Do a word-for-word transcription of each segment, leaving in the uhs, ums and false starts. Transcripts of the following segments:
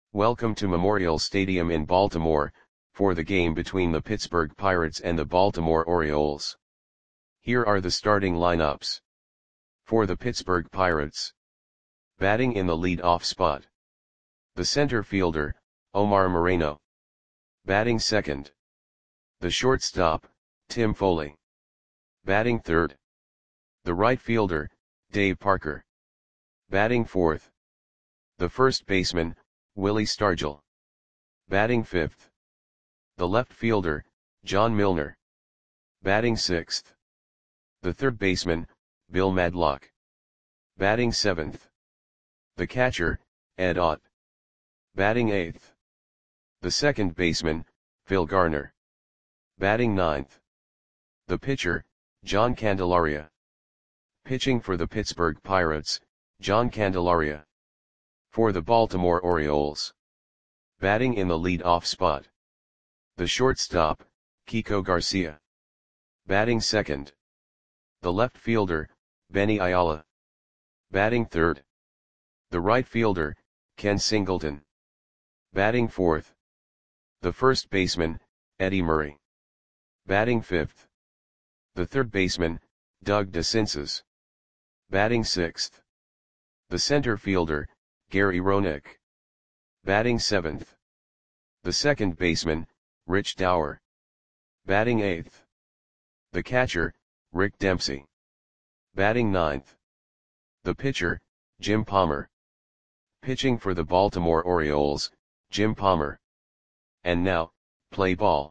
Welcome to Memorial Stadium in Baltimore, for the game between the Pittsburgh Pirates and the Baltimore Orioles. Here are the starting lineups. For the Pittsburgh Pirates. Batting in the lead-off spot. The center fielder, Omar Moreno. Batting second. The shortstop, Tim Foley. Batting third. The right fielder, Dave Parker. Batting fourth. The first baseman, Willie Stargell. Batting fifth. The left fielder, John Milner. Batting sixth. The third baseman, Bill Madlock. Batting seventh. The catcher, Ed Ott. Batting eighth. The second baseman, Phil Garner. Batting ninth. The pitcher, John Candelaria. Pitching for the Pittsburgh Pirates, John Candelaria. For the Baltimore Orioles. Batting in the lead-off spot. The shortstop, Kiko Garcia. Batting second. The left fielder, Benny Ayala. Batting third. The right fielder, Ken Singleton. Batting fourth. The first baseman, Eddie Murray. Batting fifth. The third baseman, Doug DeCinces. Batting sixth. The center fielder, Gary Roenick. Batting seventh. The second baseman, Rich Dower. Batting eighth. The catcher, Rick Dempsey. Batting ninth. The pitcher, Jim Palmer. Pitching for the Baltimore Orioles, Jim Palmer. And now, play ball.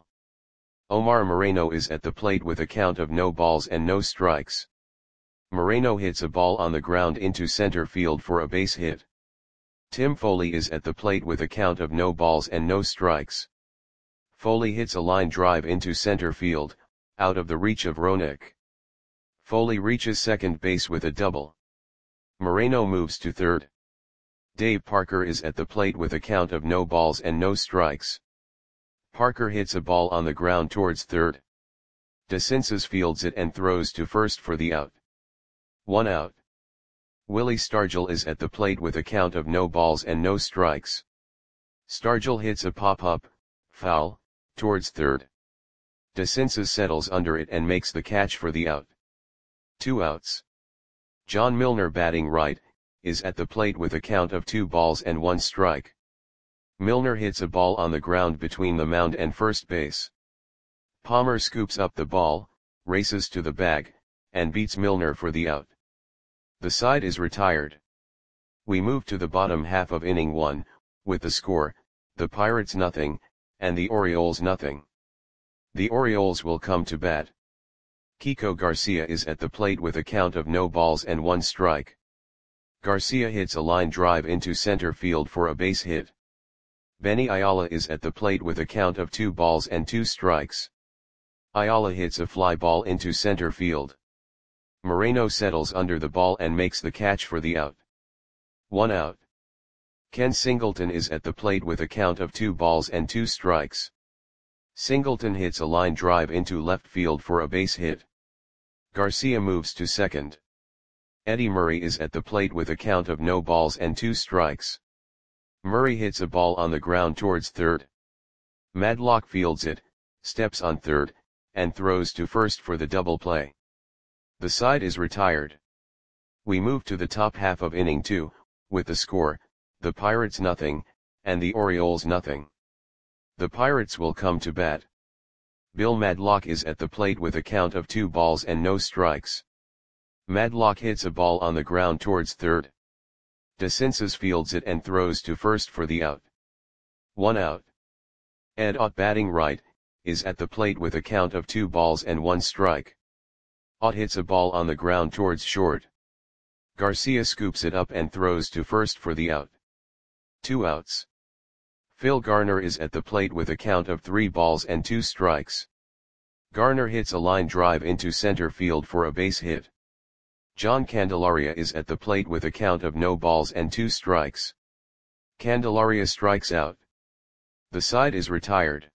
Omar Moreno is at the plate with a count of no balls and no strikes. Moreno hits a ball on the ground into center field for a base hit. Tim Foley is at the plate with a count of no balls and no strikes. Foley hits a line drive into center field, out of the reach of Roenick. Foley reaches second base with a double. Moreno moves to third. Dave Parker is at the plate with a count of no balls and no strikes. Parker hits a ball on the ground towards third. DeCinces fields it and throws to first for the out. One out. Willie Stargell is at the plate with a count of no balls and no strikes. Stargell hits a pop-up, foul, towards third. DeCinces settles under it and makes the catch for the out. Two outs. John Milner, batting right, is at the plate with a count of two balls and one strike. Milner hits a ball on the ground between the mound and first base. Palmer scoops up the ball, races to the bag, and beats Milner for the out. The side is retired. We move to the bottom half of inning one, with the score, the Pirates nothing, and the Orioles nothing. The Orioles will come to bat. Kiko Garcia is at the plate with a count of no balls and one strike. Garcia hits a line drive into center field for a base hit. Benny Ayala is at the plate with a count of two balls and two strikes. Ayala hits a fly ball into center field. Moreno settles under the ball and makes the catch for the out. One out. Ken Singleton is at the plate with a count of two balls and two strikes. Singleton hits a line drive into left field for a base hit. Garcia moves to second. Eddie Murray is at the plate with a count of no balls and two strikes. Murray hits a ball on the ground towards third. Madlock fields it, steps on third, and throws to first for the double play. The side is retired. We move to the top half of inning two, with the score, the Pirates nothing, and the Orioles nothing. The Pirates will come to bat. Bill Madlock is at the plate with a count of two balls and no strikes. Madlock hits a ball on the ground towards third. DeCinces fields it and throws to first for the out. One out. Ed Ott, batting right, is at the plate with a count of two balls and one strike. Ott hits a ball on the ground towards short. Garcia scoops it up and throws to first for the out. Two outs. Phil Garner is at the plate with a count of three balls and two strikes. Garner hits a line drive into center field for a base hit. John Candelaria is at the plate with a count of no balls and two strikes. Candelaria strikes out. The side is retired.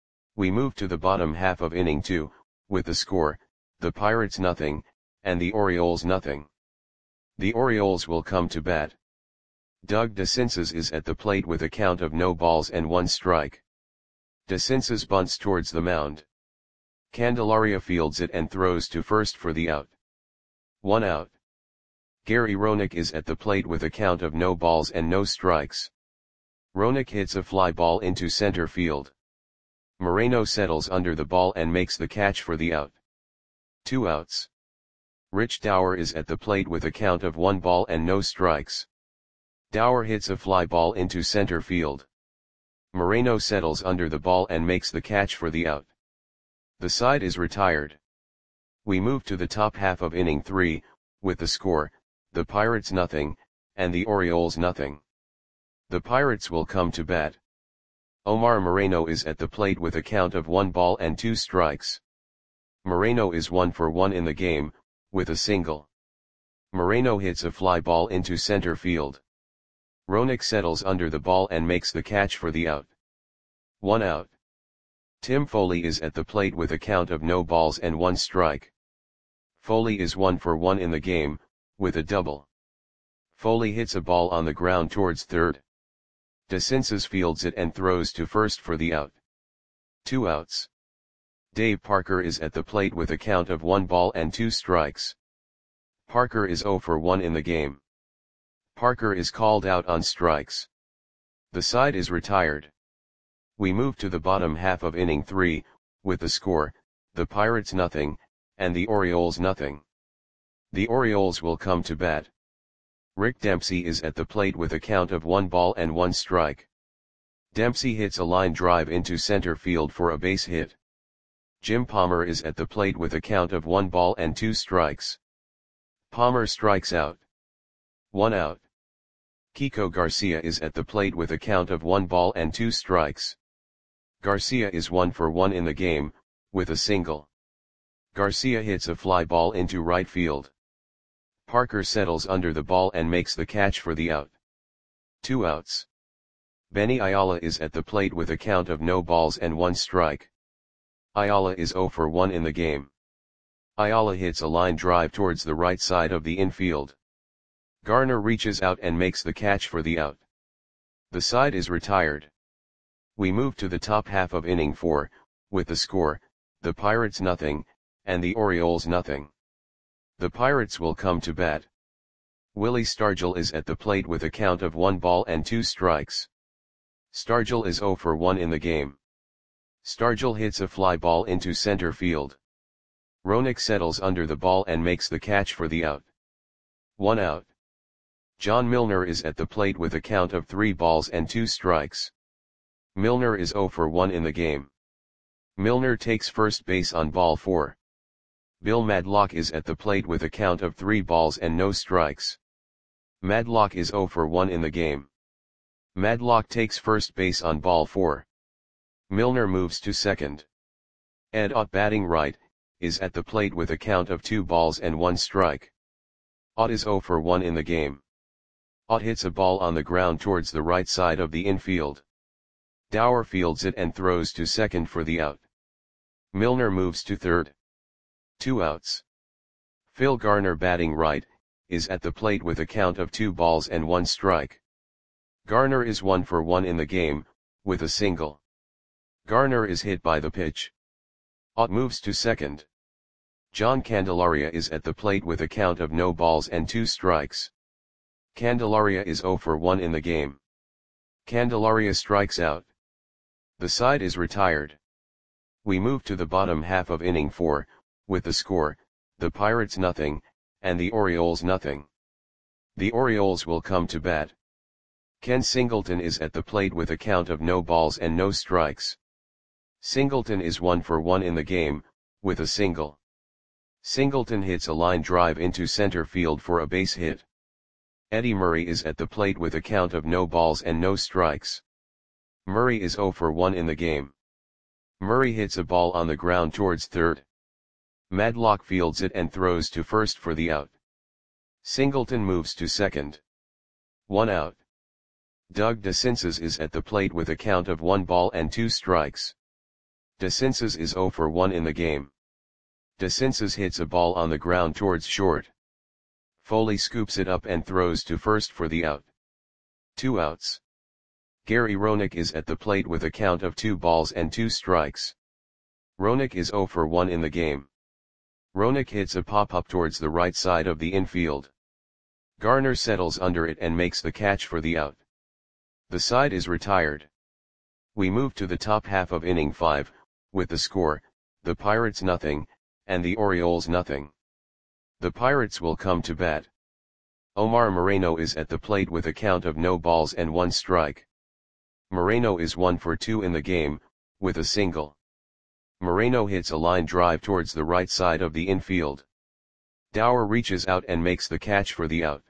We move to the bottom half of inning two, with the score, the Pirates nothing, and the Orioles nothing. The Orioles will come to bat. Doug DeCinces is at the plate with a count of no balls and one strike. DeCinces bunts towards the mound. Candelaria fields it and throws to first for the out. One out. Gary Roenick is at the plate with a count of no balls and no strikes. Roenick hits a fly ball into center field. Moreno settles under the ball and makes the catch for the out. Two outs. Rich Dower is at the plate with a count of one ball and no strikes. Dower hits a fly ball into center field. Moreno settles under the ball and makes the catch for the out. The side is retired. We move to the top half of inning three, with the score, the Pirates nothing, and the Orioles nothing. The Pirates will come to bat. Omar Moreno is at the plate with a count of one ball and two strikes. Moreno is one for one in the game, with a single. Moreno hits a fly ball into center field. Roenick settles under the ball and makes the catch for the out. One out. Tim Foley is at the plate with a count of no balls and one strike. Foley is one for one in the game, with a double. Foley hits a ball on the ground towards third. DeCinces fields it and throws to first for the out. Two outs. Dave Parker is at the plate with a count of one ball and two strikes. Parker is zero for one in the game. Parker is called out on strikes. The side is retired. We move to the bottom half of inning three, with the score, the Pirates nothing, and the Orioles nothing. The Orioles will come to bat. Rick Dempsey is at the plate with a count of one ball and one strike. Dempsey hits a line drive into center field for a base hit. Jim Palmer is at the plate with a count of one ball and two strikes. Palmer strikes out. One out. Kiko Garcia is at the plate with a count of one ball and two strikes. Garcia is one for one in the game, with a single. Garcia hits a fly ball into right field. Parker settles under the ball and makes the catch for the out. Two outs. Benny Ayala is at the plate with a count of no balls and one strike. Ayala is zero for one in the game. Ayala hits a line drive towards the right side of the infield. Garner reaches out and makes the catch for the out. The side is retired. We move to the top half of inning four, with the score, the Pirates nothing, and the Orioles nothing. The Pirates will come to bat. Willie Stargell is at the plate with a count of one ball and two strikes. Stargell is zero for one in the game. Stargell hits a fly ball into center field. Roenick settles under the ball and makes the catch for the out. One out. John Milner is at the plate with a count of three balls and two strikes. Milner is zero for one in the game. Milner takes first base on ball four. Bill Madlock is at the plate with a count of three balls and no strikes. Madlock is zero for one in the game. Madlock takes first base on ball four. Milner moves to second. Ed Ott, batting right, is at the plate with a count of two balls and one strike. Ott is zero for one in the game. Ott hits a ball on the ground towards the right side of the infield. Dower fields it and throws to second for the out. Milner moves to third. Two outs. Phil Garner, batting right, is at the plate with a count of two balls and one strike. Garner is one for one in the game, with a single. Garner is hit by the pitch. Ott moves to second. John Candelaria is at the plate with a count of no balls and two strikes. Candelaria is zero for one in the game. Candelaria strikes out. The side is retired. We move to the bottom half of inning four, with the score, the Pirates nothing, and the Orioles nothing. The Orioles will come to bat. Ken Singleton is at the plate with a count of no balls and no strikes. Singleton is one for one in the game, with a single. Singleton hits a line drive into center field for a base hit. Eddie Murray is at the plate with a count of no balls and no strikes. Murray is zero for one in the game. Murray hits a ball on the ground towards third. Madlock fields it and throws to first for the out. Singleton moves to second. One out. Doug DeCinces is at the plate with a count of one ball and two strikes. DeCinces is zero for one in the game. DeCinces hits a ball on the ground towards short. Foley scoops it up and throws to first for the out. Two outs. Gary Roenick is at the plate with a count of two balls and two strikes. Roenick is zero for one in the game. Roenick hits a pop-up towards the right side of the infield. Garner settles under it and makes the catch for the out. The side is retired. We move to the top half of inning five, with the score, the Pirates nothing, and the Orioles nothing. The Pirates will come to bat. Omar Moreno is at the plate with a count of no balls and one strike. Moreno is one for two in the game, with a single. Moreno hits a line drive towards the right side of the infield. Dower reaches out and makes the catch for the out.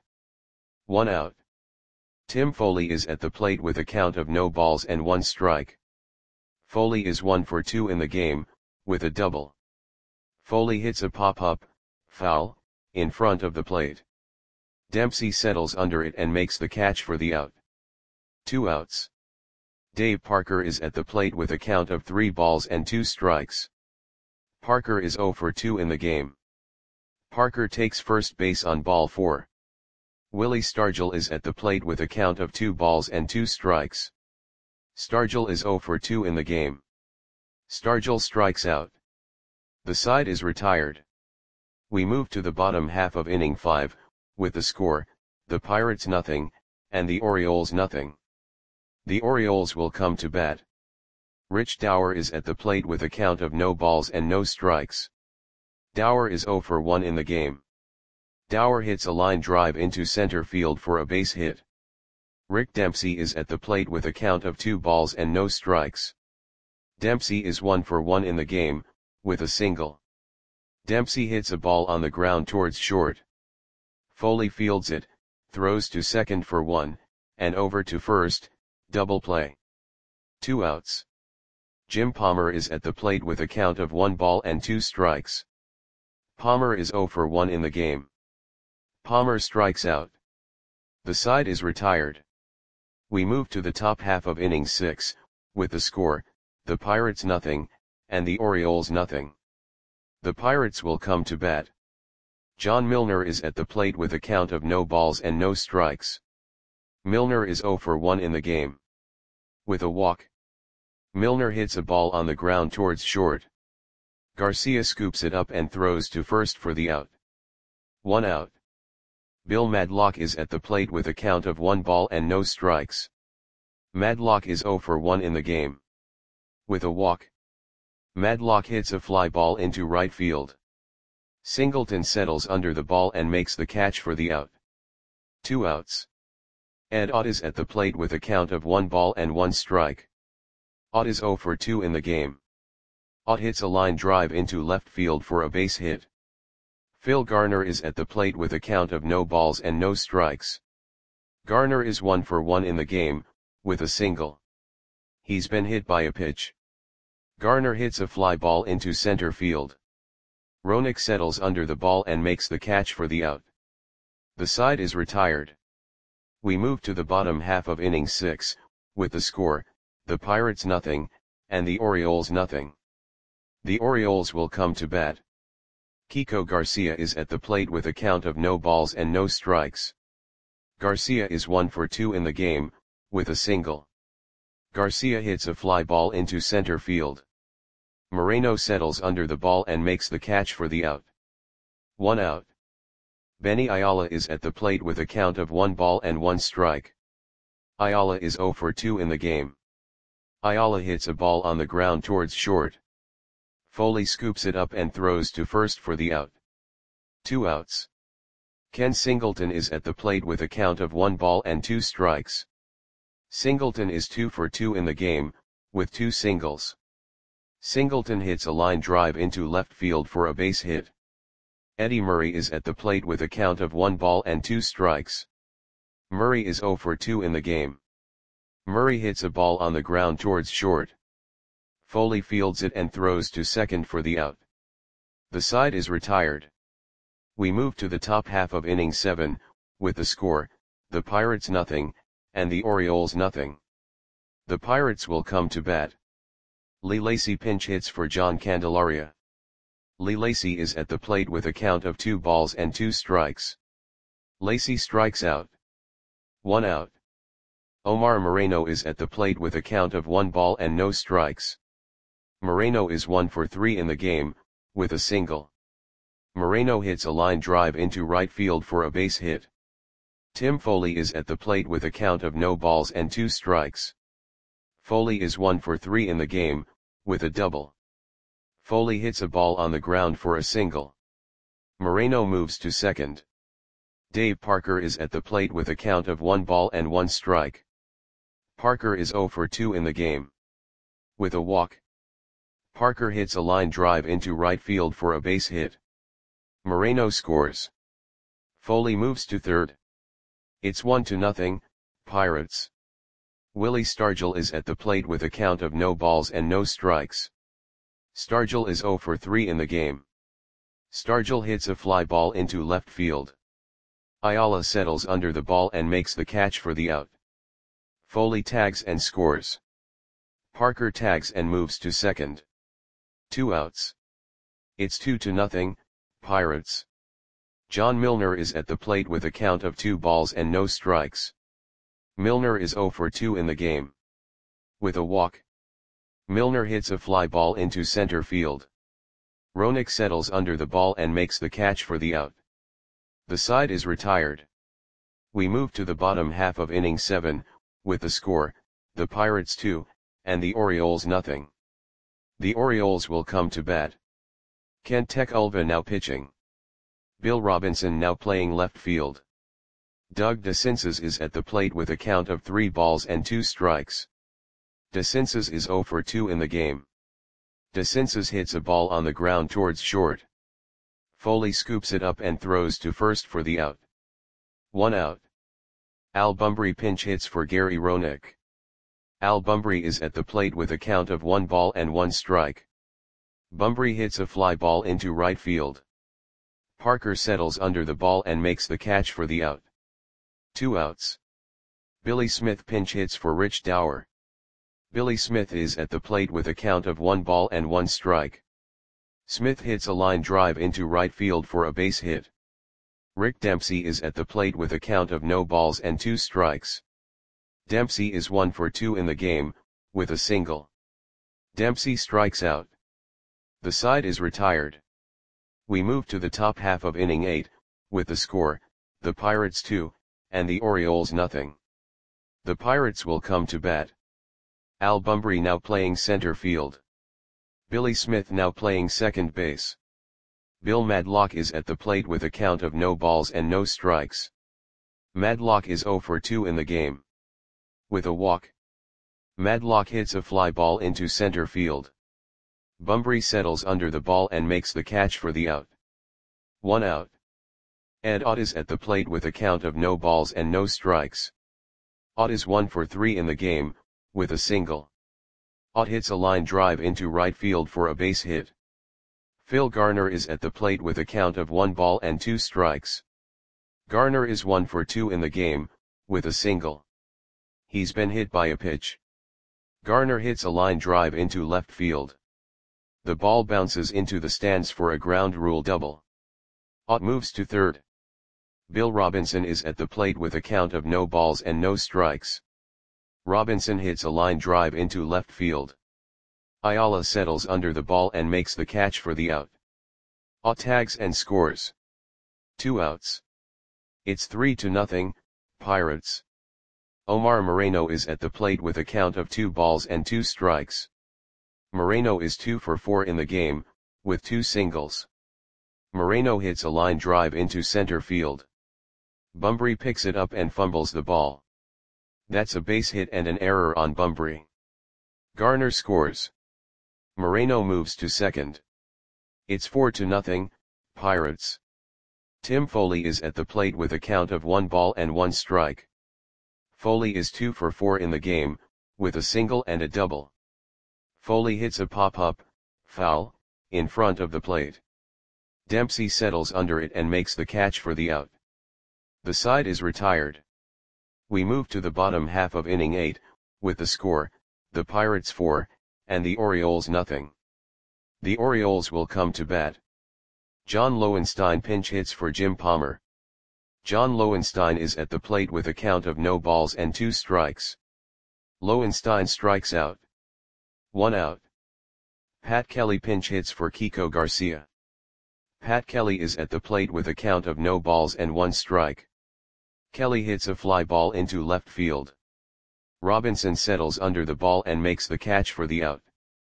One out. Tim Foley is at the plate with a count of no balls and one strike. Foley is one for two in the game, with a double. Foley hits a pop-up, foul, in front of the plate. Dempsey settles under it and makes the catch for the out. Two outs. Dave Parker is at the plate with a count of three balls and two strikes. Parker is zero for two in the game. Parker takes first base on ball four. Willie Stargell is at the plate with a count of two balls and two strikes. Stargell is zero for two in the game. Stargell strikes out. The side is retired. We move to the bottom half of inning five, with the score, the Pirates nothing, and the Orioles nothing. The Orioles will come to bat. Rich Dower is at the plate with a count of no balls and no strikes. Dower is zero for one in the game. Dower hits a line drive into center field for a base hit. Rick Dempsey is at the plate with a count of two balls and no strikes. Dempsey is one for one in the game, with a single. Dempsey hits a ball on the ground towards short. Foley fields it, throws to second for one, and over to first, double play. Two outs. Jim Palmer is at the plate with a count of one ball and two strikes. Palmer is zero for one in the game. Palmer strikes out. The side is retired. We move to the top half of inning six, with the score, the Pirates nothing, and the Orioles nothing. The Pirates will come to bat. John Milner is at the plate with a count of no balls and no strikes. Milner is zero for one in the game. With a walk. Milner hits a ball on the ground towards short. Garcia scoops it up and throws to first for the out. One out. Bill Madlock is at the plate with a count of one ball and no strikes. Madlock is zero for one in the game. With a walk. Madlock hits a fly ball into right field. Singleton settles under the ball and makes the catch for the out. Two outs. Ed Ott is at the plate with a count of one ball and one strike. Ott is zero for two in the game. Ott hits a line drive into left field for a base hit. Phil Garner is at the plate with a count of no balls and no strikes. Garner is one for one in the game, with a single. He's been hit by a pitch. Garner hits a fly ball into center field. Roenick settles under the ball and makes the catch for the out. The side is retired. We move to the bottom half of inning six, with the score, the Pirates nothing, and the Orioles nothing. The Orioles will come to bat. Kiko Garcia is at the plate with a count of no balls and no strikes. Garcia is one for two in the game, with a single. Garcia hits a fly ball into center field. Moreno settles under the ball and makes the catch for the out. One out. Benny Ayala is at the plate with a count of one ball and one strike. Ayala is zero for two in the game. Ayala hits a ball on the ground towards short. Foley scoops it up and throws to first for the out. Two outs. Ken Singleton is at the plate with a count of one ball and two strikes. Singleton is two for two in the game, with two singles. Singleton hits a line drive into left field for a base hit. Eddie Murray is at the plate with a count of one ball and two strikes. Murray is zero for two in the game. Murray hits a ball on the ground towards short. Foley fields it and throws to second for the out. The side is retired. We move to the top half of inning seven, with the score, the Pirates nothing, and the Orioles nothing. The Pirates will come to bat. Lee Lacy pinch hits for John Candelaria. Lee Lacy is at the plate with a count of two balls and two strikes. Lacy strikes out. One out. Omar Moreno is at the plate with a count of one ball and no strikes. Moreno is one for three in the game, with a single. Moreno hits a line drive into right field for a base hit. Tim Foley is at the plate with a count of no balls and two strikes. Foley is one for three in the game, with a double. Foley hits a ball on the ground for a single. Moreno moves to second. Dave Parker is at the plate with a count of one ball and one strike. Parker is zero for two in the game. With a walk. Parker hits a line drive into right field for a base hit. Moreno scores. Foley moves to third. It's one to nothing, Pirates. Willie Stargell is at the plate with a count of no balls and no strikes. Stargell is zero for three in the game. Stargell hits a fly ball into left field. Ayala settles under the ball and makes the catch for the out. Foley tags and scores. Parker tags and moves to second. Two outs. It's two to nothing, Pirates. John Milner is at the plate with a count of two balls and no strikes. Milner is zero for two in the game. With a walk. Milner hits a fly ball into center field. Roenick settles under the ball and makes the catch for the out. The side is retired. We move to the bottom half of inning seven, with the score, the Pirates two, and the Orioles nothing. The Orioles will come to bat. Kent Tekulve now pitching. Bill Robinson now playing left field. Doug DeCinces is at the plate with a count of three balls and two strikes. DeCinces is zero for two in the game. DeCinces hits a ball on the ground towards short. Foley scoops it up and throws to first for the out. One out. Al Bumbry pinch hits for Gary Roenick. Al Bumbry is at the plate with a count of one ball and one strike. Bumbry hits a fly ball into right field. Parker settles under the ball and makes the catch for the out. Two outs. Billy Smith pinch hits for Rich Dower. Billy Smith is at the plate with a count of one ball and one strike. Smith hits a line drive into right field for a base hit. Rick Dempsey is at the plate with a count of no balls and two strikes. Dempsey is one for two in the game, with a single. Dempsey strikes out. The side is retired. We move to the top half of inning eight, with the score, the Pirates two, and the Orioles nothing. The Pirates will come to bat. Al Bumbry now playing center field. Billy Smith now playing second base. Bill Madlock is at the plate with a count of no balls and no strikes. Madlock is zero for two in the game. With a walk. Madlock hits a fly ball into center field. Bumbry settles under the ball and makes the catch for the out. One out. Ed Ott is at the plate with a count of no balls and no strikes. Ott is one for three in the game, with a single. Ott hits a line drive into right field for a base hit. Phil Garner is at the plate with a count of one ball and two strikes. Garner is one for two in the game, with a single. He's been hit by a pitch. Garner hits a line drive into left field. The ball bounces into the stands for a ground rule double. Ott moves to third. Bill Robinson is at the plate with a count of no balls and no strikes. Robinson hits a line drive into left field. Ayala settles under the ball and makes the catch for the out. Ott tags and scores. Two outs. It's three to nothing, Pirates. Omar Moreno is at the plate with a count of two balls and two strikes. Moreno is two for four in the game, with two singles. Moreno hits a line drive into center field. Bumbry picks it up and fumbles the ball. That's a base hit and an error on Bumbry. Garner scores. Moreno moves to second. It's four to nothing, Pirates. Tim Foley is at the plate with a count of one ball and one strike. Foley is two for four in the game, with a single and a double. Foley hits a pop-up, foul, in front of the plate. Dempsey settles under it and makes the catch for the out. The side is retired. We move to the bottom half of inning eight, with the score, the Pirates four, and the Orioles nothing. The Orioles will come to bat. John Lowenstein pinch hits for Jim Palmer. John Lowenstein is at the plate with a count of no balls and two strikes. Lowenstein strikes out. One out. Pat Kelly pinch hits for Kiko Garcia. Pat Kelly is at the plate with a count of no balls and one strike. Kelly hits a fly ball into left field. Robinson settles under the ball and makes the catch for the out.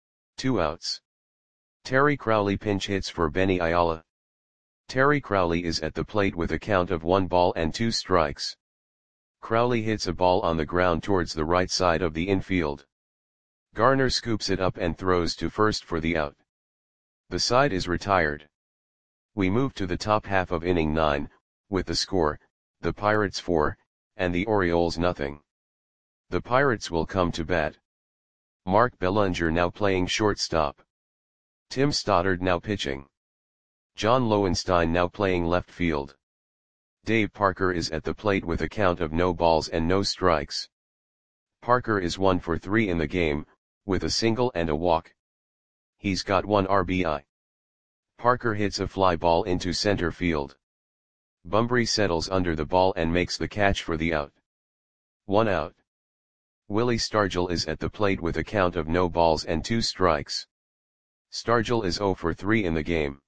Two outs. Terry Crowley pinch hits for Benny Ayala. Terry Crowley is at the plate with a count of one ball and two strikes. Crowley hits a ball on the ground towards the right side of the infield. Garner scoops it up and throws to first for the out. The side is retired. We move to the top half of inning nine, with the score, the Pirates four, and the Orioles nothing. The Pirates will come to bat. Mark Bellinger now playing shortstop. Tim Stoddard now pitching. John Lowenstein now playing left field. Dave Parker is at the plate with a count of no balls and no strikes. Parker is one for three in the game, with a single and a walk. He's got one R B I. Parker hits a fly ball into center field. Bumbry settles under the ball and makes the catch for the out. One out. Willie Stargell is at the plate with a count of no balls and two strikes. Stargell is zero for three in the game.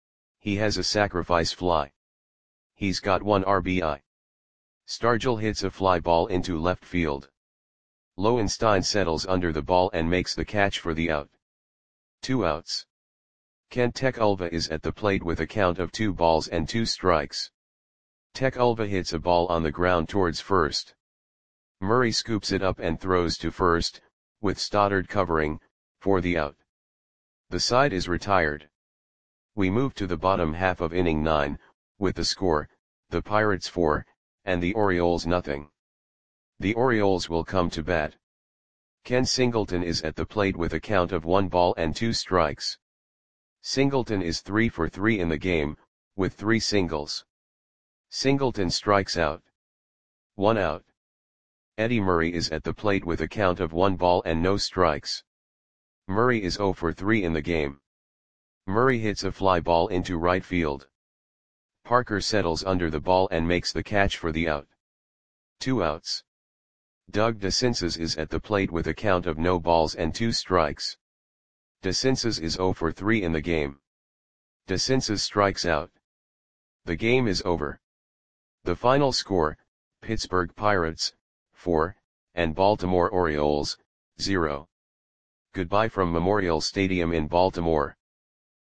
He has a sacrifice fly. He's got one R B I. Stargell hits a fly ball into left field. Lowenstein settles under the ball and makes the catch for the out. Two outs. Kent Tekulve is at the plate with a count of two balls and two strikes. Tekulve hits a ball on the ground towards first. Murray scoops it up and throws to first, with Stoddard covering, for the out. The side is retired. We move to the bottom half of inning nine, with the score, the Pirates four, and the Orioles nothing. The Orioles will come to bat. Ken Singleton is at the plate with a count of one ball and two strikes. Singleton is three for three in the game, with three singles. Singleton strikes out. One out. Eddie Murray is at the plate with a count of one ball and no strikes. Murray is zero for three in the game. Murray hits a fly ball into right field. Parker settles under the ball and makes the catch for the out. Two outs. Doug DeCinces is at the plate with a count of no balls and two strikes. DeCinces is zero for three in the game. DeCinces strikes out. The game is over. The final score, Pittsburgh Pirates, four, and Baltimore Orioles, zero. Goodbye from Memorial Stadium in Baltimore.